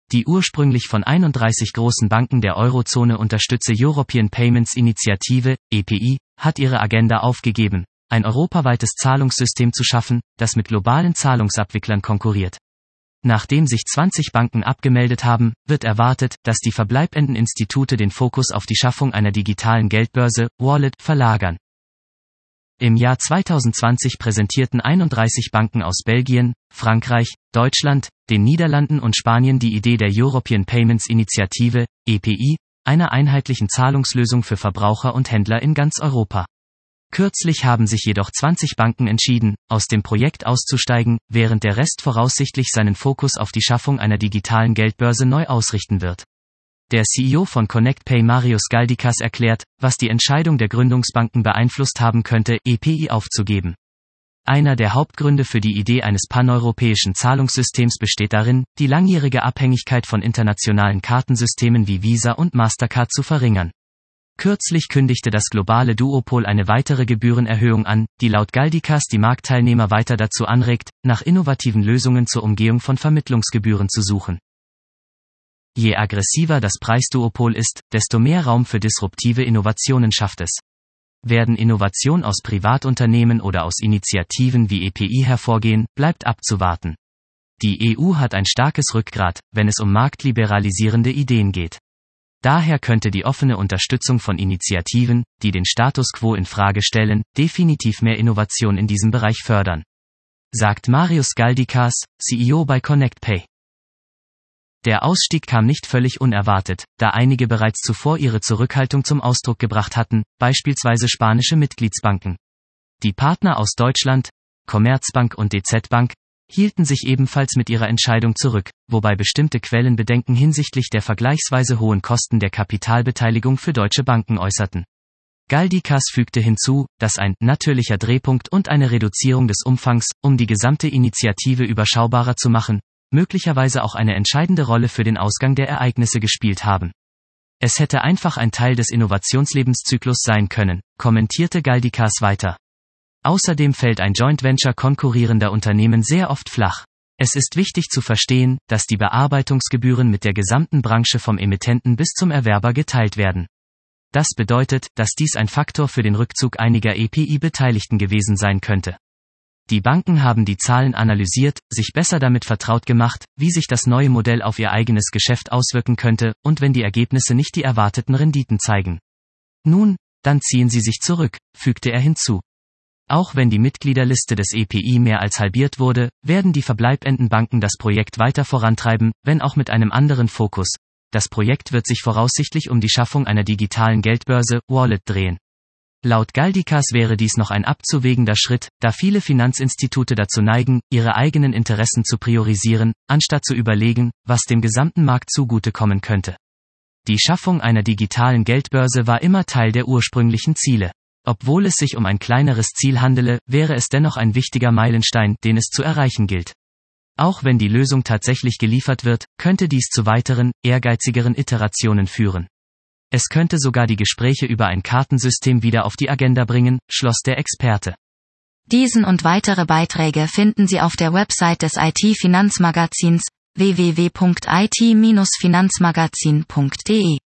die ursprünglich von 31 großen Banken der Eurozone unterstützte European Payments Initiative, EPI, hat ihre Agenda aufgegeben, ein europaweites Zahlungssystem zu schaffen, das mit globalen Zahlungsabwicklern konkurriert. Nachdem sich 20 Banken abgemeldet haben, wird erwartet, dass die verbleibenden Institute den Fokus auf die Schaffung einer digitalen Geldbörse, Wallet, verlagern. Im Jahr 2020 präsentierten 31 Banken aus Belgien, Frankreich, Deutschland, den Niederlanden und Spanien die Idee der European Payments Initiative, EPI, einer einheitlichen Zahlungslösung für Verbraucher und Händler in ganz Europa. Kürzlich haben sich jedoch 20 Banken entschieden, aus dem Projekt auszusteigen, während der Rest voraussichtlich seinen Fokus auf die Schaffung einer digitalen Geldbörse neu ausrichten wird. Der CEO von ConnectPay Marius Galdikas erklärt, was die Entscheidung der Gründungsbanken beeinflusst haben könnte, EPI aufzugeben. Einer der Hauptgründe für die Idee eines paneuropäischen Zahlungssystems besteht darin, die langjährige Abhängigkeit von internationalen Kartensystemen wie Visa und Mastercard zu verringern. Kürzlich kündigte das globale Duopol eine weitere Gebührenerhöhung an, die laut Galdikas die Marktteilnehmer weiter dazu anregt, nach innovativen Lösungen zur Umgehung von Vermittlungsgebühren zu suchen. Je aggressiver das Preisduopol ist, desto mehr Raum für disruptive Innovationen schafft es. Werden Innovationen aus Privatunternehmen oder aus Initiativen wie EPI hervorgehen, bleibt abzuwarten. Die EU hat ein starkes Rückgrat, wenn es um marktliberalisierende Ideen geht. Daher könnte die offene Unterstützung von Initiativen, die den Status quo in Frage stellen, definitiv mehr Innovation in diesem Bereich fördern. Sagt Marius Galdikas, CEO bei ConnectPay. Der Ausstieg kam nicht völlig unerwartet, da einige bereits zuvor ihre Zurückhaltung zum Ausdruck gebracht hatten, beispielsweise spanische Mitgliedsbanken. Die Partner aus Deutschland, Commerzbank und DZ Bank, hielten sich ebenfalls mit ihrer Entscheidung zurück, wobei bestimmte Quellen Bedenken hinsichtlich der vergleichsweise hohen Kosten der Kapitalbeteiligung für deutsche Banken äußerten. Galdikas fügte hinzu, dass ein natürlicher Drehpunkt und eine Reduzierung des Umfangs, um die gesamte Initiative überschaubarer zu machen, möglicherweise auch eine entscheidende Rolle für den Ausgang der Ereignisse gespielt haben. Es hätte einfach ein Teil des Innovationslebenszyklus sein können, kommentierte Galdikas weiter. Außerdem fällt ein Joint Venture konkurrierender Unternehmen sehr oft flach. Es ist wichtig zu verstehen, dass die Bearbeitungsgebühren mit der gesamten Branche vom Emittenten bis zum Erwerber geteilt werden. Das bedeutet, dass dies ein Faktor für den Rückzug einiger EPI-Beteiligten gewesen sein könnte. Die Banken haben die Zahlen analysiert, sich besser damit vertraut gemacht, wie sich das neue Modell auf ihr eigenes Geschäft auswirken könnte, und wenn die Ergebnisse nicht die erwarteten Renditen zeigen. Nun, dann ziehen sie sich zurück, fügte er hinzu. Auch wenn die Mitgliederliste des EPI mehr als halbiert wurde, werden die verbleibenden Banken das Projekt weiter vorantreiben, wenn auch mit einem anderen Fokus. Das Projekt wird sich voraussichtlich um die Schaffung einer digitalen Geldbörse, Wallet, drehen. Laut Galdikas wäre dies noch ein abzuwägender Schritt, da viele Finanzinstitute dazu neigen, ihre eigenen Interessen zu priorisieren, anstatt zu überlegen, was dem gesamten Markt zugutekommen könnte. Die Schaffung einer digitalen Geldbörse war immer Teil der ursprünglichen Ziele. Obwohl es sich um ein kleineres Ziel handele, wäre es dennoch ein wichtiger Meilenstein, den es zu erreichen gilt. Auch wenn die Lösung tatsächlich geliefert wird, könnte dies zu weiteren, ehrgeizigeren Iterationen führen. Es könnte sogar die Gespräche über ein Kartensystem wieder auf die Agenda bringen, schloss der Experte. Diesen und weitere Beiträge finden Sie auf der Website des IT-Finanzmagazins www.it-finanzmagazin.de.